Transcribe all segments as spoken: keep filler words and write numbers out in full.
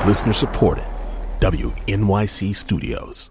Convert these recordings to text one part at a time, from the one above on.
Listener supported. W N Y C Studios.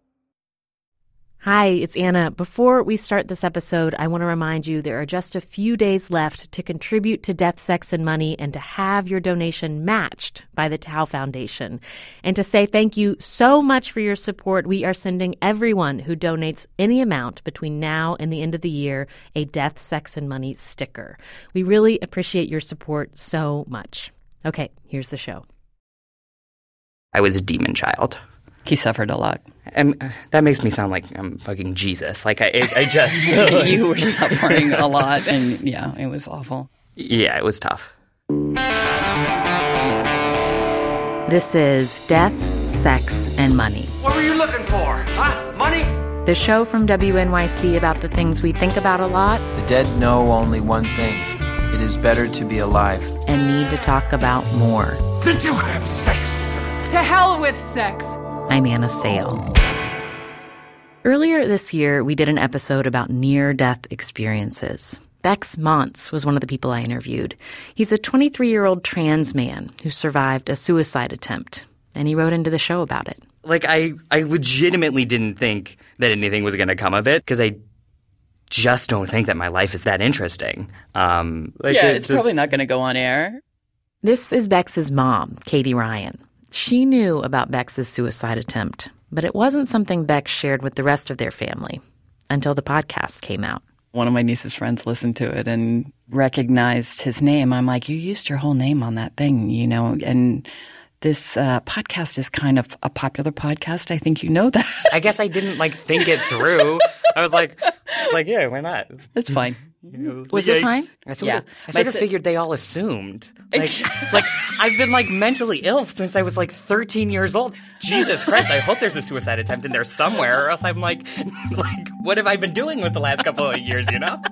Hi, it's Anna. Before we start this episode, I want to remind you there are just a few days left to contribute to Death, Sex, and Money and to have your donation matched by the Tao Foundation. And to say thank you so much for your support, we are sending everyone who donates any amount between now and the end of the year a Death, Sex, and Money sticker. We really appreciate your support so much. Okay, here's the show. I was a demon child. He suffered a lot. And uh, that makes me sound like I'm fucking Jesus. Like, I, I just... You were suffering a lot, and yeah, it was awful. Yeah, it was tough. This is Death, Sex, and Money. What were you looking for? Huh? Money? The show from W N Y C about the things we think about a lot. The dead know only one thing. It is better to be alive. And need to talk about more. Did you have sex with her? To hell with sex! I'm Anna Sale. Earlier this year, we did an episode about near-death experiences. Bex Montz was one of the people I interviewed. He's a twenty-three-year-old trans man who survived a suicide attempt, and he wrote into the show about it. Like, I, I legitimately didn't think that anything was going to come of it, because I just don't think that my life is that interesting. Um, like yeah, it it's just... probably not going to go on air. This is Bex's mom, Katie Ryan. She knew about Bex's suicide attempt, but it wasn't something Bex shared with the rest of their family until the podcast came out. One of my niece's friends listened to it and recognized his name. I'm like, you used your whole name on that thing, you know, and this uh, podcast is kind of a popular podcast. I think you know that. I guess I didn't, like, think it through. I was like, I was like, yeah, why not? It's fine. You know, was it fine? I sort yeah. of, I sort My of si- figured they all assumed. Like, like, I've been, like, mentally ill since I was, like, thirteen years old. Jesus Christ, I hope there's a suicide attempt in there somewhere, or else I'm like, like, what have I been doing with the last couple of years, you know?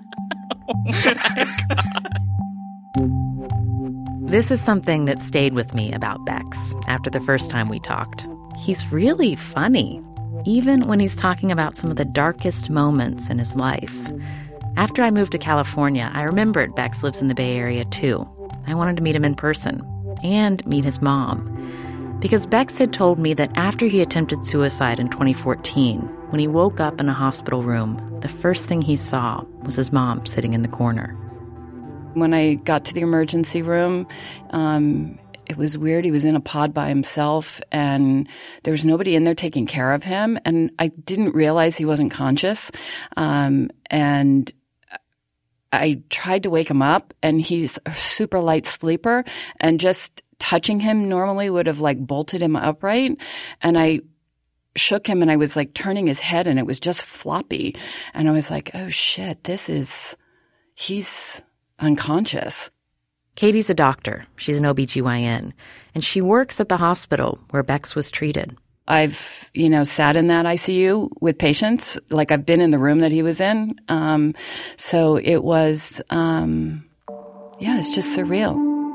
This is something that stayed with me about Bex after the first time we talked. He's really funny, even when he's talking about some of the darkest moments in his life. After I moved to California, I remembered Bex lives in the Bay Area too. I wanted to meet him in person and meet his mom. Because Bex had told me that after he attempted suicide in twenty fourteen, when he woke up in a hospital room, the first thing he saw was his mom sitting in the corner. When I got to the emergency room, um, it was weird. He was in a pod by himself, and there was nobody in there taking care of him. And I didn't realize he wasn't conscious. Um, and I tried to wake him up, and he's a super light sleeper, and just touching him normally would have, like, bolted him upright. And I shook him, and I was, like, turning his head, and it was just floppy. And I was like, oh, shit, this is – he's unconscious. Katie's a doctor. She's an O B G Y N, and she works at the hospital where Bex was treated. I've, you know, sat in that I C U with patients. Like, I've been in the room that he was in. Um, so it was, um, yeah, it's just surreal.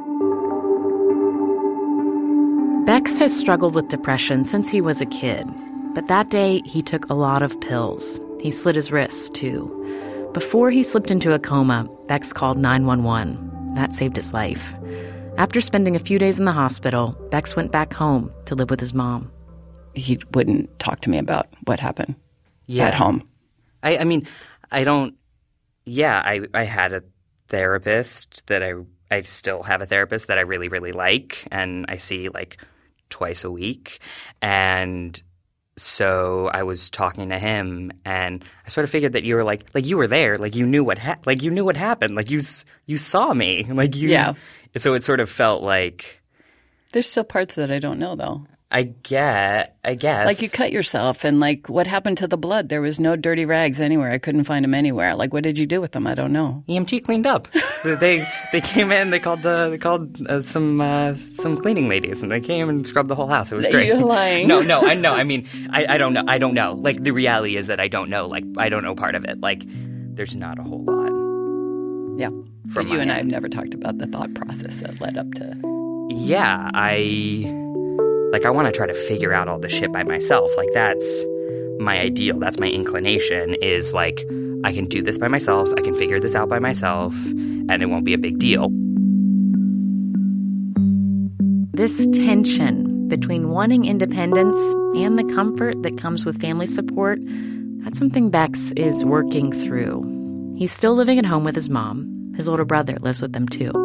Bex has struggled with depression since he was a kid. But that day, he took a lot of pills. He slit his wrists, too. Before he slipped into a coma, Bex called nine one one. That saved his life. After spending a few days in the hospital, Bex went back home to live with his mom. He wouldn't talk to me about what happened Yeah. at home. I, I mean, I don't – yeah, I, I had a therapist that I – I still have a therapist that I really, really like, and I see, like, twice a week. And so I was talking to him, and I sort of figured that you were, like – like, you were there. Like, you knew what ha- – like, you knew what happened. Like, you you saw me. Like, you – Yeah. So it sort of felt like – There's still parts that I don't know, though. I get, I guess. Like, you cut yourself, and, like, what happened to the blood? There was no dirty rags anywhere. I couldn't find them anywhere. Like, what did you do with them? I don't know. E M T cleaned up. they they came in. They called the they called uh, some uh, some cleaning ladies, and they came and scrubbed the whole house. It was great. You're lying. No, no, I know. I mean, I, I don't know. I don't know. Like, the reality is that I don't know. Like, I don't know part of it. Like, there's not a whole lot. Yeah. From But you my and I end. have never talked about the thought process that led up to. Yeah, I like. I want to try to figure out all the shit by myself. Like, that's my ideal. That's my inclination. Is like, I can do this by myself. I can figure this out by myself, and it won't be a big deal. This tension between wanting independence and the comfort that comes with family support, that's something Bex is working through. He's still living at home with his mom. His older brother lives with them, too.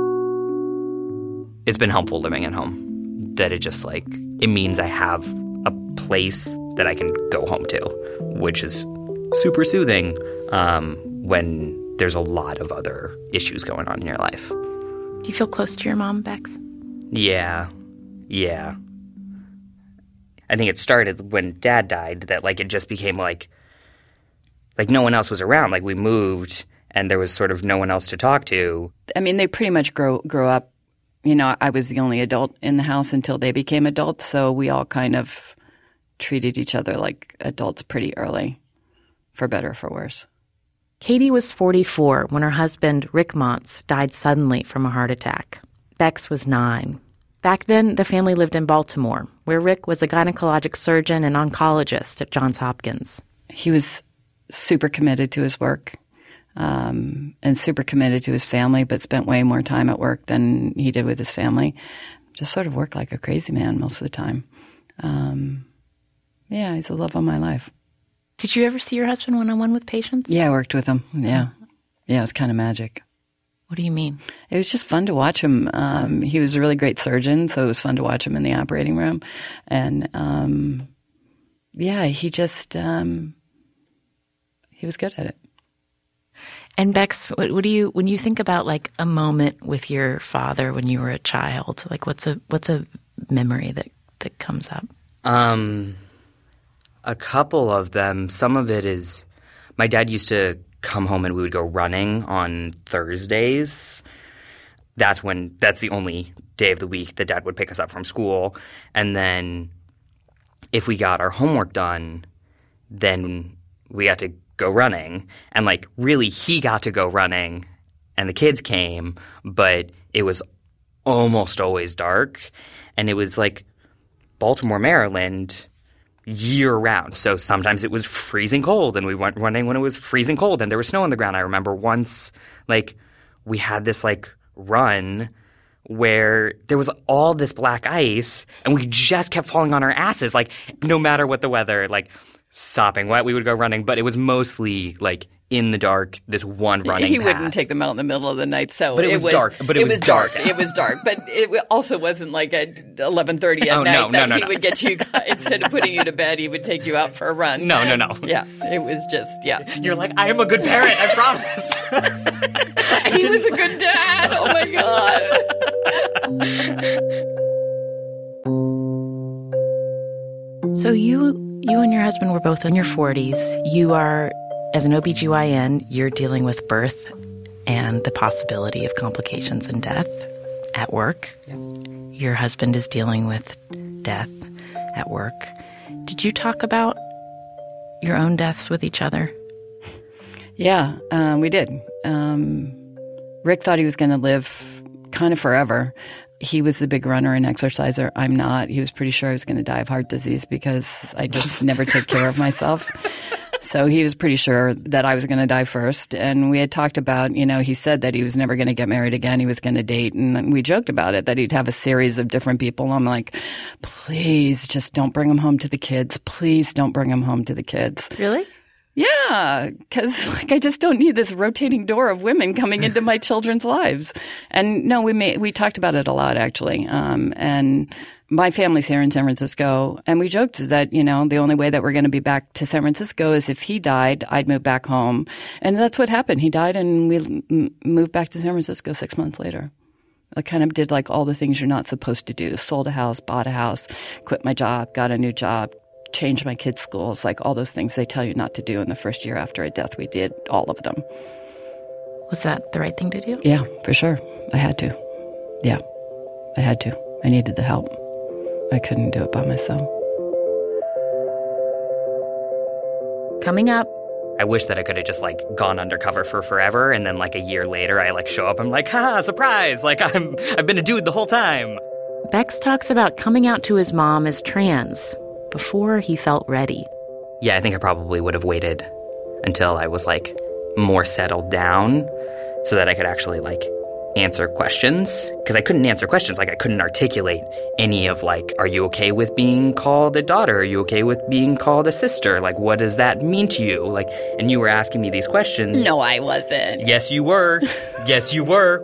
It's been helpful living at home. That it just, like, it means I have a place that I can go home to, which is super soothing um, when there's a lot of other issues going on in your life. Do you feel close to your mom, Bex? Yeah. Yeah. I think it started when Dad died, that, like, it just became, like, like no one else was around. Like, we moved, and there was sort of no one else to talk to. I mean, they pretty much grow grow up. You know, I was the only adult in the house until they became adults, so we all kind of treated each other like adults pretty early, for better or for worse. Katie was forty-four when her husband, Rick Montz, died suddenly from a heart attack. Bex was nine. Back then, the family lived in Baltimore, where Rick was a gynecologic surgeon and oncologist at Johns Hopkins. He was super committed to his work um, and super committed to his family, but spent way more time at work than he did with his family. Just sort of worked like a crazy man most of the time. Um, yeah, he's the love of my life. Did you ever see your husband one-on-one with patients? Yeah, I worked with him. Yeah. Yeah, it was kind of magic. What do you mean? It was just fun to watch him. Um, he was a really great surgeon, so it was fun to watch him in the operating room. And, um, yeah, he just, um, he was good at it. And Bex, what, what do you, when you think about like a moment with your father when you were a child, like what's a, what's a memory that, that comes up? Um, a couple of them. Some of it is my dad used to come home and we would go running on Thursdays. That's when that's the only day of the week that Dad would pick us up from school. And then if we got our homework done, then we got to go running. And like really he got to go running and the kids came, but it was almost always dark. And it was like Baltimore, Maryland, year round. So sometimes it was freezing cold and we went running when it was freezing cold and there was snow on the ground. I remember once like we had this like run where there was all this black ice and we just kept falling on our asses like no matter what the weather, like sopping wet, we would go running. But it was mostly like in the dark, this one running He path. Wouldn't take them out in the middle of the night. So But it, it was, was dark. But it, it was, was dark. dark. It was dark. But it also wasn't like at eleven thirty at oh, night no, that no, no, he no. would get you – instead of putting you to bed, he would take you out for a run. No, no, no. Yeah. It was just – yeah. You're like, I am a good parent, I promise. He was a good dad. Oh, my God. So you you and your husband were both in your forties. You are – as an O B G Y N, you're dealing with birth and the possibility of complications and death at work. Yeah. Your husband is dealing with death at work. Did you talk about your own deaths with each other? Yeah, uh, we did. Um, Rick thought he was going to live kind of forever. He was the big runner and exerciser. I'm not. He was pretty sure I was going to die of heart disease because I just never took care of myself. So he was pretty sure that I was going to die first. And we had talked about, you know, he said that he was never going to get married again. He was going to date. And we joked about it, that he'd have a series of different people. I'm like, please just don't bring him home to the kids. Please don't bring him home to the kids. Really? Yeah, because like I just don't need this rotating door of women coming into my children's lives. And no, we may, we talked about it a lot, actually. Um, and my family's here in San Francisco, and we joked that, you know, the only way that we're going to be back to San Francisco is if he died, I'd move back home. And that's what happened. He died, and we m- moved back to San Francisco six months later. I kind of did like all the things you're not supposed to do. Sold a house, bought a house, quit my job, got a new job, changed my kids' schools, like all those things they tell you not to do in the first year after a death. We did all of them. Was that the right thing to do? Yeah, for sure. I had to. Yeah, I had to. I needed the help. I couldn't do it by myself. Coming up. I wish that I could have just like gone undercover for forever, and then like a year later I like show up, I'm like, ha, surprise! Like I'm I've been a dude the whole time. Bex talks about coming out to his mom as trans before he felt ready. Yeah, I think I probably would have waited until I was like more settled down so that I could actually like answer questions because I couldn't answer questions. Like I couldn't articulate any of like, are you okay with being called a daughter? Are you okay with being called a sister? Like, what does that mean to you? Like, and you were asking me these questions. No, I wasn't. Yes, you were. Yes, you were.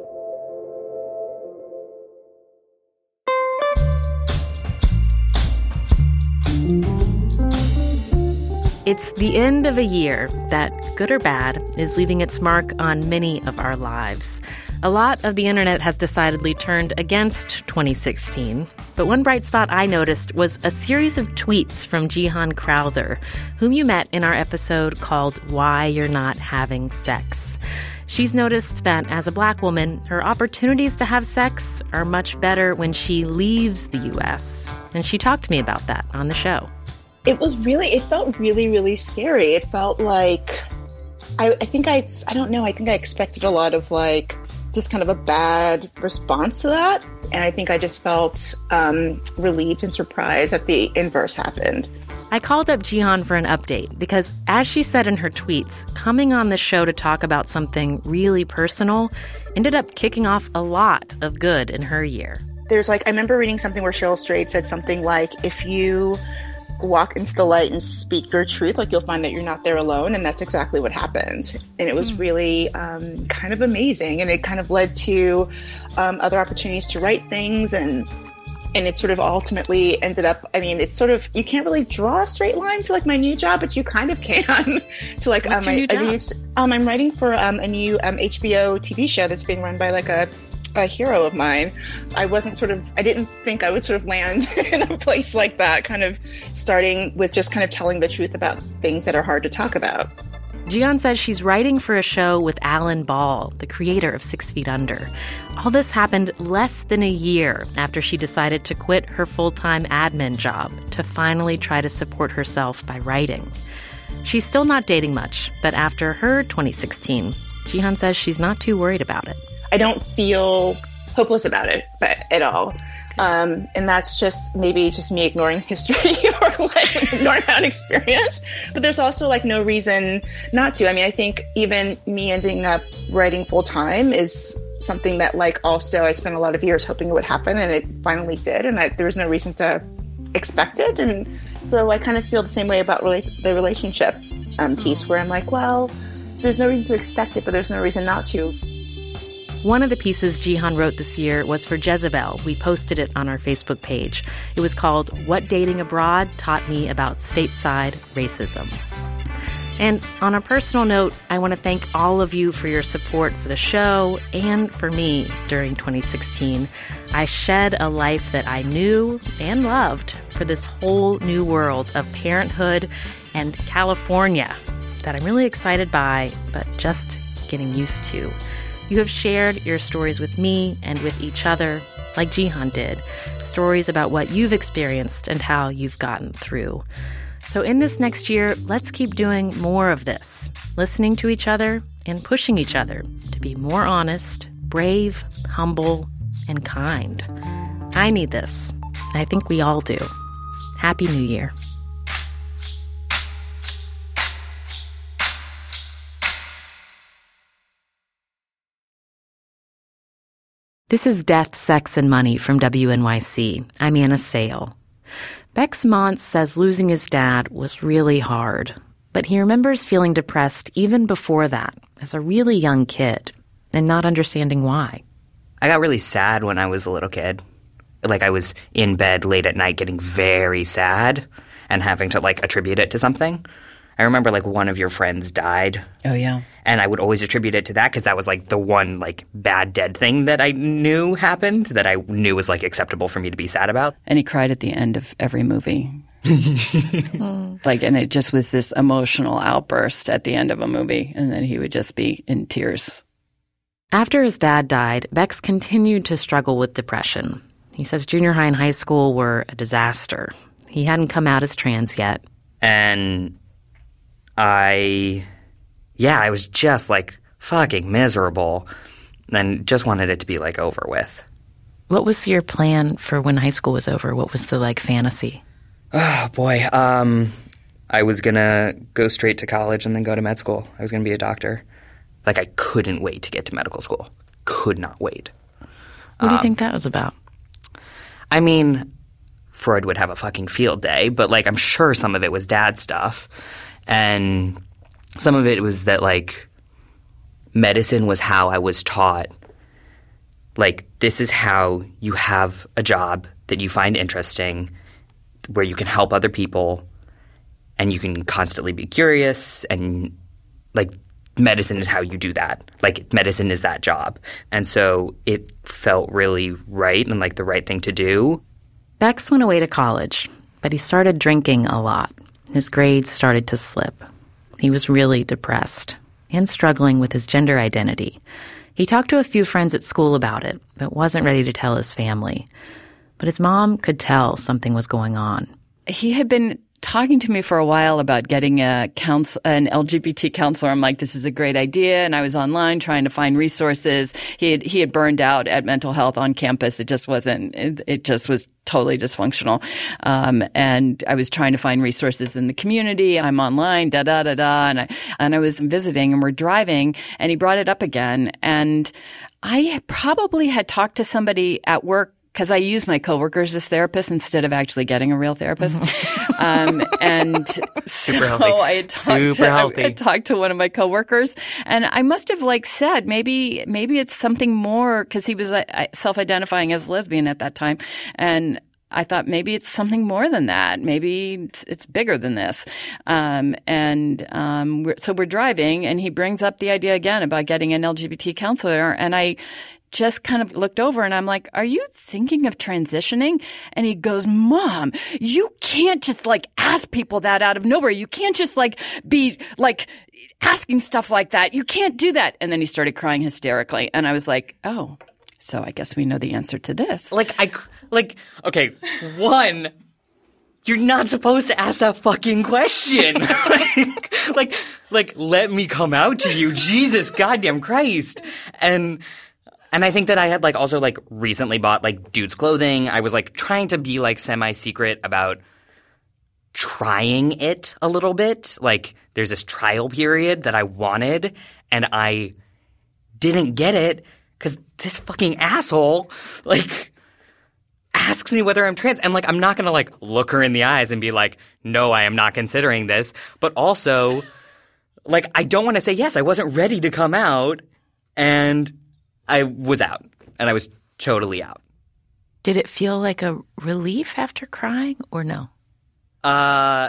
It's the end of a year that, good or bad, is leaving its mark on many of our lives. A lot of the internet has decidedly turned against twenty sixteen, but one bright spot I noticed was a series of tweets from Jihan Crowther, whom you met in our episode called Why You're Not Having Sex. She's noticed that as a Black woman, her opportunities to have sex are much better when she leaves the U S, and she talked to me about that on the show. It was really, it felt really, really scary. It felt like, I, I think I, I don't know, I think I expected a lot of like, just kind of a bad response to that. And I think I just felt um, relieved and surprised that the inverse happened. I called up Jihan for an update because, as she said in her tweets, coming on the show to talk about something really personal ended up kicking off a lot of good in her year. There's like, I remember reading something where Cheryl Strayed said something like, if you walk into the light and speak your truth, like you'll find that you're not there alone. And that's exactly what happened. And it was really um, kind of amazing. And it kind of led to um, other opportunities to write things. And and it sort of ultimately ended up, I mean, it's sort of, you can't really draw a straight line to like my new job, but you kind of can. to like, What's um, your I, new I job? um, I'm writing for um, a new um, H B O T V show that's being run by like a a hero of mine. I wasn't sort of, I didn't think I would sort of land in a place like that, kind of starting with just kind of telling the truth about things that are hard to talk about. Jihan says she's writing for a show with Alan Ball, the creator of Six Feet Under. All this happened less than a year after she decided to quit her full-time admin job to finally try to support herself by writing. She's still not dating much, but after her twenty sixteen, Jihan says she's not too worried about it. I don't feel hopeless about it but at all. Um, and that's just maybe just me ignoring history or like ignoring my own experience. But there's also like no reason not to. I mean, I think even me ending up writing full time is something that like also I spent a lot of years hoping it would happen, and it finally did. And I, there was no reason to expect it. And so I kind of feel the same way about rela- the relationship um, piece, where I'm like, well, there's no reason to expect it, but there's no reason not to. One of the pieces Jihan wrote this year was for Jezebel. We posted it on our Facebook page. It was called What Dating Abroad Taught Me About Stateside Racism. And on a personal note, I want to thank all of you for your support for the show and for me during twenty sixteen. I shed a life that I knew and loved for this whole new world of parenthood and California that I'm really excited by, but just getting used to. You have shared your stories with me and with each other, like Jihan did, stories about what you've experienced and how you've gotten through. So in this next year, let's keep doing more of this, listening to each other and pushing each other to be more honest, brave, humble, and kind. I need this. I think we all do. Happy New Year. This is Death, Sex, and Money from W N Y C. I'm Anna Sale. Bex Montz says losing his dad was really hard, but he remembers feeling depressed even before that, as a really young kid, and not understanding why. I got really sad when I was a little kid. Like I was in bed late at night getting very sad and having to like attribute it to something. I remember like one of your friends died. Oh, yeah. And I would always attribute it to that because that was like the one like bad dead thing that I knew happened that I knew was like acceptable for me to be sad about. And he cried at the end of every movie. Like, and it just was this emotional outburst at the end of a movie. And then he would just be in tears. After his dad died, Bex continued to struggle with depression. He says junior high and high school were a disaster. He hadn't come out as trans yet. And I, yeah, I was just like fucking miserable and just wanted it to be like over with. What was your plan for when high school was over? What was the like fantasy? Oh, boy. Um, I was going to go straight to college and then go to med school. I was going to be a doctor. Like I couldn't wait to get to medical school. could not wait. What do you um, think that was about? I mean, Freud would have a fucking field day, but, like, I'm sure some of it was dad stuff. And some of it was that, like, medicine was how I was taught. Like, this is how you have a job that you find interesting, where you can help other people, and you can constantly be curious, and, like, medicine is how you do that. Like, medicine is that job. And so it felt really right and, like, the right thing to do. Bex went away to college, but he started drinking a lot. His grades started to slip. He was really depressed and struggling with his gender identity. He talked to a few friends at school about it, but wasn't ready to tell his family. But his mom could tell something was going on. He had been talking to me for a while about getting a counsel, an L G B T counselor. I'm like, this is a great idea. And I was online trying to find resources. He had, he had burned out at mental health on campus. It just wasn't, it, it just was totally dysfunctional. Um, and I was trying to find resources in the community. I'm online, da, da, da, da. And I, and I was visiting and we're driving and he brought it up again. And I probably had talked to somebody at work because I use my coworkers as therapists instead of actually getting a real therapist. um, and Super so healthy. I had talked Super to, healthy. I had talked to one of my coworkers, and I must have like said maybe maybe it's something more because he was uh, self-identifying as lesbian at that time, and I thought maybe it's something more than that. Maybe it's, it's bigger than this. Um, and um, we're, so we're driving, and he brings up the idea again about getting an L G B T counselor, and I just kind of looked over and I'm like, are you thinking of transitioning? And he goes, Mom, you can't just like ask people that out of nowhere. You can't just like be like asking stuff like that. You can't do that. And then he started crying hysterically. And I was like, oh, so I guess we know the answer to this. Like, I, like, okay, one, you're not supposed to ask that fucking question. like, like, like, let me come out to you. Jesus goddamn Christ. And And I think that I had, like, also, like, recently bought, like, dude's clothing. I was, like, trying to be, like, semi-secret about trying it a little bit. Like, there's this trial period that I wanted, and I didn't get it because this fucking asshole, like, asks me whether I'm trans. And, like, I'm not going to, like, look her in the eyes and be like, no, I am not considering this. But also, like, I don't want to say, yes, I wasn't ready to come out, and I was out, and I was totally out. Did it feel like a relief after crying, or no? Uh,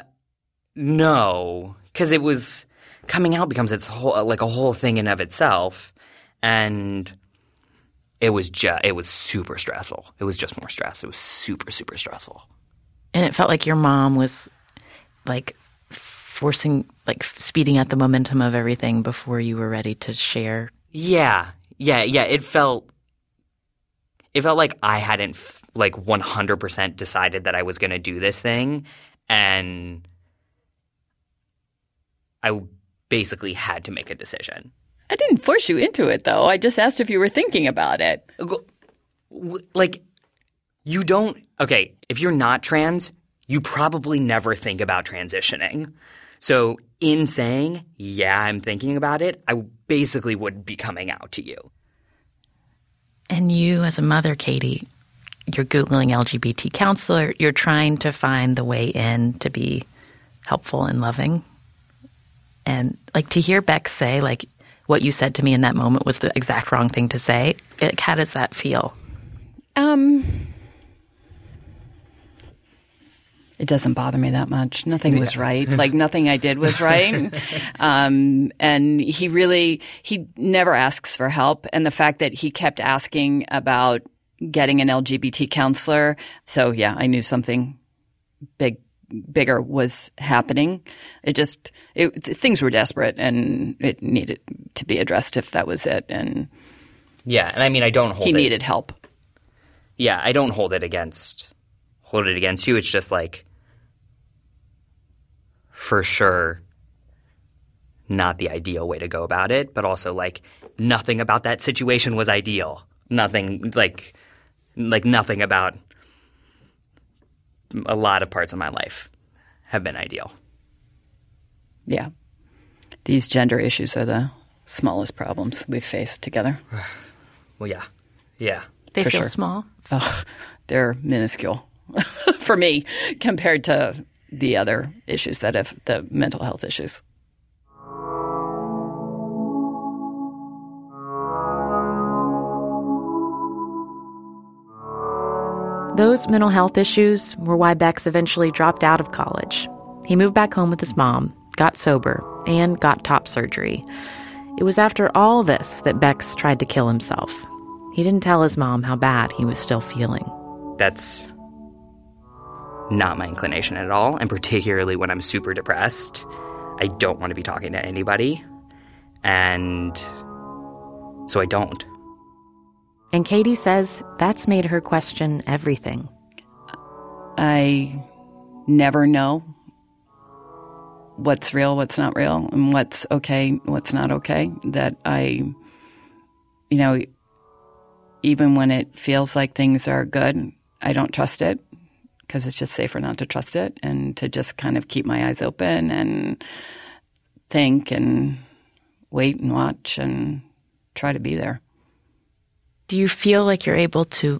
no, because it was coming out becomes its whole like a whole thing in of itself, and it was just it was super stressful. It was just more stress. It was super super stressful, and it felt like your mom was like forcing, like speeding up the momentum of everything before you were ready to share. Yeah. Yeah, yeah, it felt it felt like I hadn't f- like one hundred percent decided that I was going to do this thing, and I basically had to make a decision. I didn't force you into it, though. I just asked if you were thinking about it. Like, you don't – okay, if you're not trans, you probably never think about transitioning. So in saying, yeah, I'm thinking about it, I basically would be coming out to you. And you as a mother, Katie, you're Googling L G B T counselor. You're trying to find the way in to be helpful and loving. And like to hear Bex say, like, what you said to me in that moment was the exact wrong thing to say. It, how does that feel? Um... It doesn't bother me that much. Nothing yeah. was right. Like nothing I did was right. um, and he really, he never asks for help. And the fact that he kept asking about getting an L G B T counselor. So yeah, I knew something big, bigger was happening. It just, it, things were desperate and it needed to be addressed if that was it. And yeah. And I mean, I don't hold he it. He needed help. Yeah. I don't hold it against, hold it against you. It's just like, for sure, not the ideal way to go about it, but also like nothing about that situation was ideal. Nothing like like nothing about a lot of parts of my life have been ideal. Yeah. These gender issues are the smallest problems we've faced together. Well, yeah. Yeah. They For feel sure. small. Oh, they're minuscule for me compared to the other issues that have the mental health issues. Those mental health issues were why Bex eventually dropped out of college. He moved back home with his mom, got sober, and got top surgery. It was after all this that Bex tried to kill himself. He didn't tell his mom how bad he was still feeling. That's not my inclination at all, and particularly when I'm super depressed. I don't want to be talking to anybody, and so I don't. And Katie says that's made her question everything. I never know what's real, what's not real, and what's okay, what's not okay. That I, you know, even when it feels like things are good, I don't trust it because it's just safer not to trust it and to just kind of keep my eyes open and think and wait and watch and try to be there. Do you feel like you're able to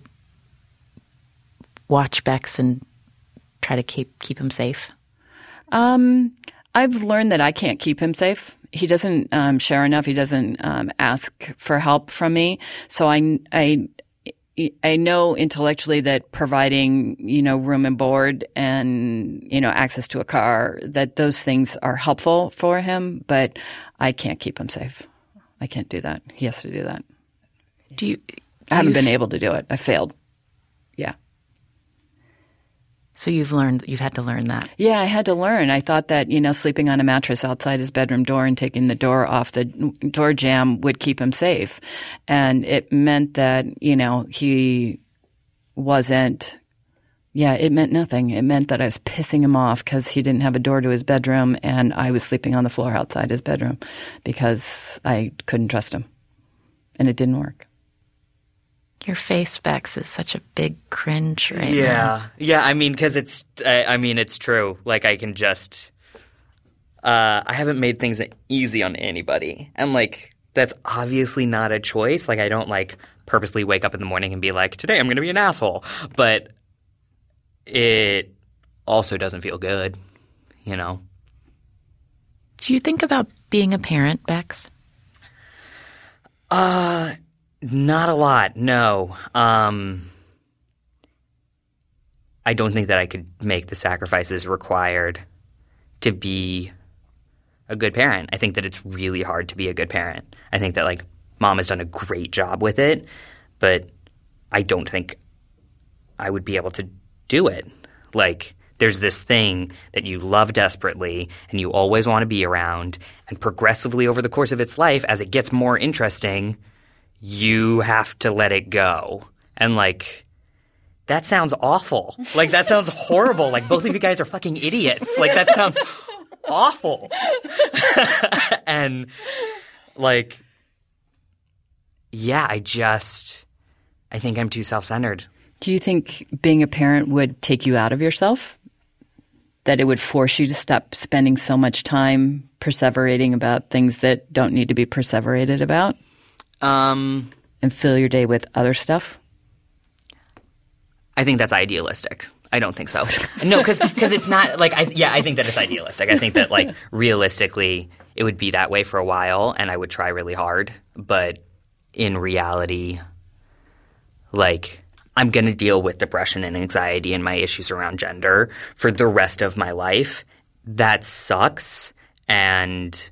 watch Bex and try to keep keep him safe? Um, I've learned that I can't keep him safe. He doesn't um, share enough. He doesn't um, ask for help from me. So I, I, I know intellectually that providing, you know, room and board and, you know, access to a car, that those things are helpful for him, but I can't keep him safe. I can't do that. He has to do that. Do you? Do I haven't you been f- able to do it. I failed. Yeah. So you've learned, you've had to learn that. Yeah, I had to learn. I thought that, you know, sleeping on a mattress outside his bedroom door and taking the door off the door jamb would keep him safe. And it meant that, you know, he wasn't, yeah, it meant nothing. It meant that I was pissing him off because he didn't have a door to his bedroom and I was sleeping on the floor outside his bedroom because I couldn't trust him. And it didn't work. Your face, Bex, is such a big cringe right yeah. now. Yeah, I mean, because it's, I, I mean, it's true. Like, I can just, uh, I haven't made things easy on anybody. And, like, that's obviously not a choice. Like, I don't, like, purposely wake up in the morning and be like, today I'm going to be an asshole. But it also doesn't feel good, you know? Do you think about being a parent, Bex? Uh... Not a lot, no. Um, I don't think that I could make the sacrifices required to be a good parent. I think that it's really hard to be a good parent. I think that, like, Mom has done a great job with it, but I don't think I would be able to do it. Like, there's this thing that you love desperately and you always want to be around, and progressively over the course of its life, as it gets more interesting, you have to let it go. And, like, that sounds awful. Like, that sounds horrible. Like, both of you guys are fucking idiots. Like, that sounds awful. And, like, yeah, I just, I think I'm too self-centered. Do you think being a parent would take you out of yourself? That it would force you to stop spending so much time perseverating about things that don't need to be perseverated about? Um, and fill your day with other stuff? I think that's idealistic. I don't think so. No, because it's not like I yeah I think that it's idealistic. I think that, like, realistically it would be that way for a while, and I would try really hard. But in reality, like, I'm gonna deal with depression and anxiety and my issues around gender for the rest of my life. That sucks, and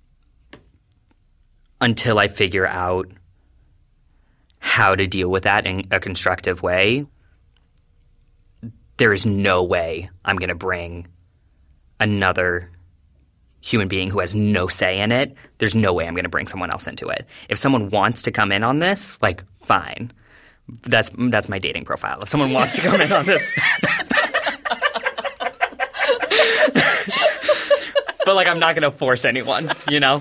until I figure out how to deal with that in a constructive way, there is no way I'm going to bring another human being who has no say in it. There's no way I'm going to bring someone else into it. If someone wants to come in on this, like, fine. That's that's my dating profile. If someone wants to come in on this. But, like, I'm not going to force anyone, you know?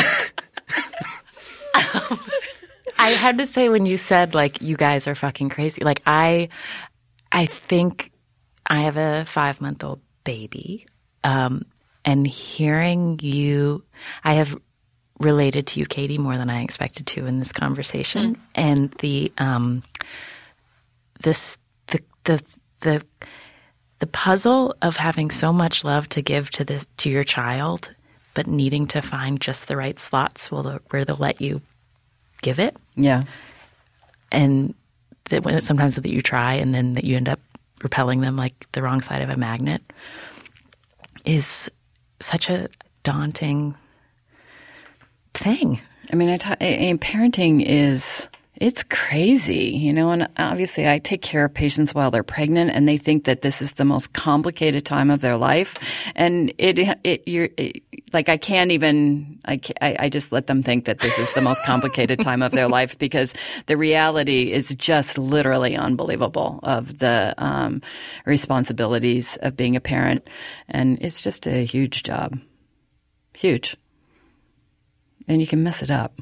I had to say, when you said, like, you guys are fucking crazy, like, I I think I have a five-month-old baby, um, and hearing you, I have related to you, Katie, more than I expected to in this conversation. Mm. And the um, this the the the the puzzle of having so much love to give to this to your child, but needing to find just the right slots where they'll, where they'll let you give it. Yeah. And that when sometimes that you try and then that you end up repelling them like the wrong side of a magnet is such a daunting thing. I mean, I ta- I, parenting is, it's crazy, you know, and obviously I take care of patients while they're pregnant and they think that this is the most complicated time of their life. And it, it, you're, it, like, I can't even, I, I just let them think that this is the most complicated time of their life because the reality is just literally unbelievable of the um, responsibilities of being a parent. And it's just a huge job. Huge. And you can mess it up.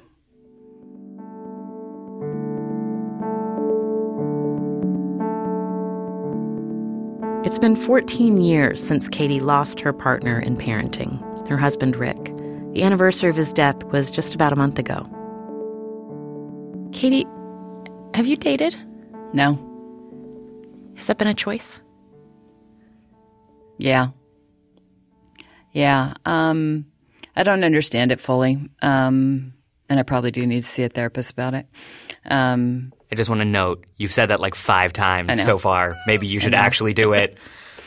It's been fourteen years since Katie lost her partner in parenting, her husband, Rick. The anniversary of his death was just about a month ago. Katie, have you dated? No. Has that been a choice? Yeah. Yeah. Um, I don't understand it fully. Um, and I probably do need to see a therapist about it. Um, I just want to note, you've said that like five times so far. Maybe you should actually do it.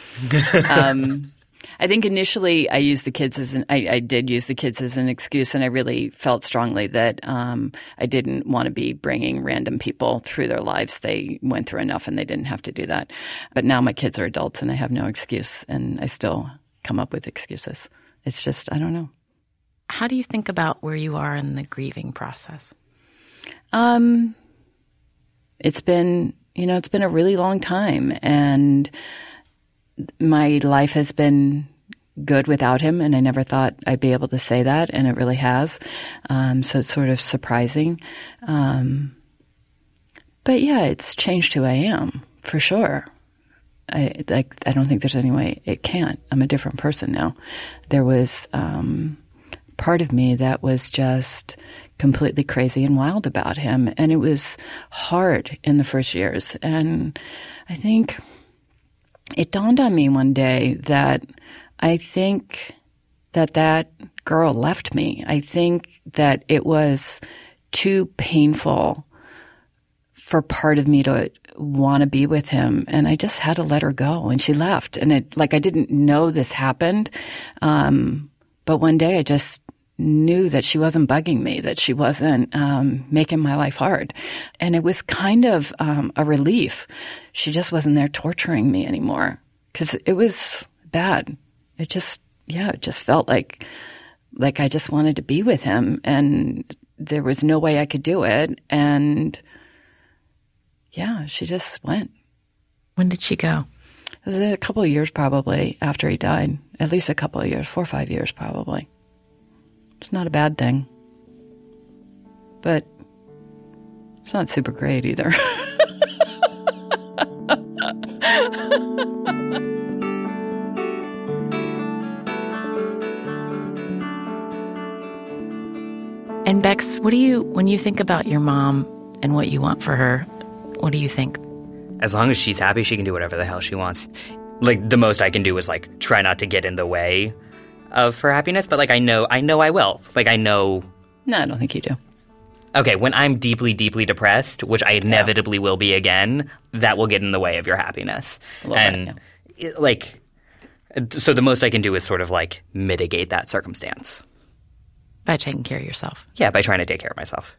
um, I think initially I used the kids as an I, I did use the kids as an excuse, and I really felt strongly that um, I didn't want to be bringing random people through their lives. They went through enough, and they didn't have to do that. But now my kids are adults, and I have no excuse, and I still come up with excuses. It's just I don't know. How do you think about where you are in the grieving process? Um. It's been, you know, it's been a really long time, and my life has been good without him, and I never thought I'd be able to say that, and it really has. Um, so it's sort of surprising. Um, but yeah, it's changed who I am, for sure. I like. I don't think there's any way it can't. I'm a different person now. There was um, part of me that was just completely crazy and wild about him. And it was hard in the first years. And I think it dawned on me one day that I think that that girl left me. I think that it was too painful for part of me to want to be with him. And I just had to let her go. And she left. And it, like, I didn't know this happened. Um, but one day I just knew that she wasn't bugging me, that she wasn't um, making my life hard. And it was kind of um, a relief. She just wasn't there torturing me anymore because it was bad. It just, yeah, it just felt like like I just wanted to be with him, and there was no way I could do it. And yeah, she just went. When did she go? It was a couple of years probably after he died, at least a couple of years, four or five years probably. It's not a bad thing. But it's not super great either. And Bex, what do you, when you think about your mom and what you want for her, what do you think? As long as she's happy, she can do whatever the hell she wants. Like, the most I can do is, like, try not to get in the way of her happiness, but like I know I know I will. Like I know No, I don't think you do. Okay, when I'm deeply, deeply depressed, which I inevitably yeah. will be again, that will get in the way of your happiness. And bit, yeah. it, like so the most I can do is sort of like mitigate that circumstance. By taking care of yourself. Yeah, by trying to take care of myself.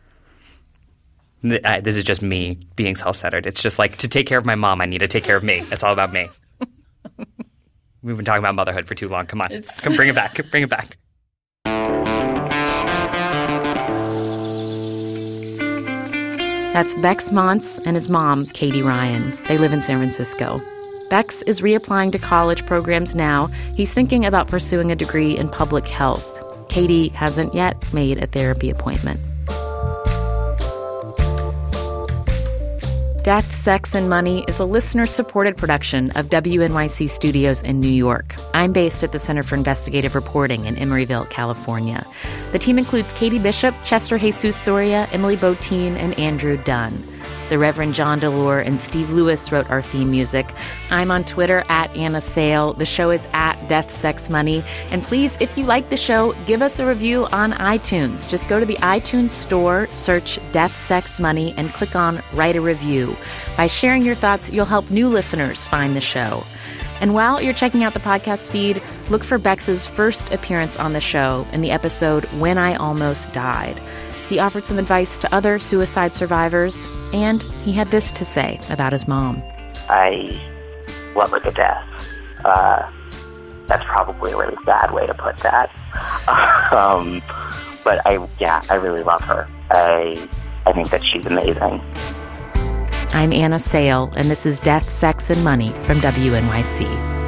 I, this is just me being self-centered. It's just like to take care of my mom, I need to take care of me. It's all about me. We've been talking about motherhood for too long. Come on. It's... Come bring it back. Bring it back. That's Bex Montz and his mom, Katie Ryan. They live in San Francisco. Bex is reapplying to college programs now. He's thinking about pursuing a degree in public health. Katie hasn't yet made a therapy appointment. Death, Sex, and Money is a listener-supported production of W N Y C Studios in New York. I'm based at the Center for Investigative Reporting in Emeryville, California. The team includes Katie Bishop, Chester Jesus Soria, Emily Botine, and Andrew Dunn. The Reverend John DeLore and Steve Lewis wrote our theme music. I'm on Twitter at Anna Sale. The show is at Death, Sex, Money. And please, if you like the show, give us a review on iTunes. Just go to the iTunes store, search Death, Sex, Money, and click on Write a Review. By sharing your thoughts, you'll help new listeners find the show. And while you're checking out the podcast feed, look for Bex's first appearance on the show in the episode When I Almost Died. He offered some advice to other suicide survivors, and he had this to say about his mom. I love her to death. Uh, that's probably a really bad way to put that. um, but I, yeah, I really love her. I, I think that she's amazing. I'm Anna Sale, and this is Death, Sex, and Money from W N Y C.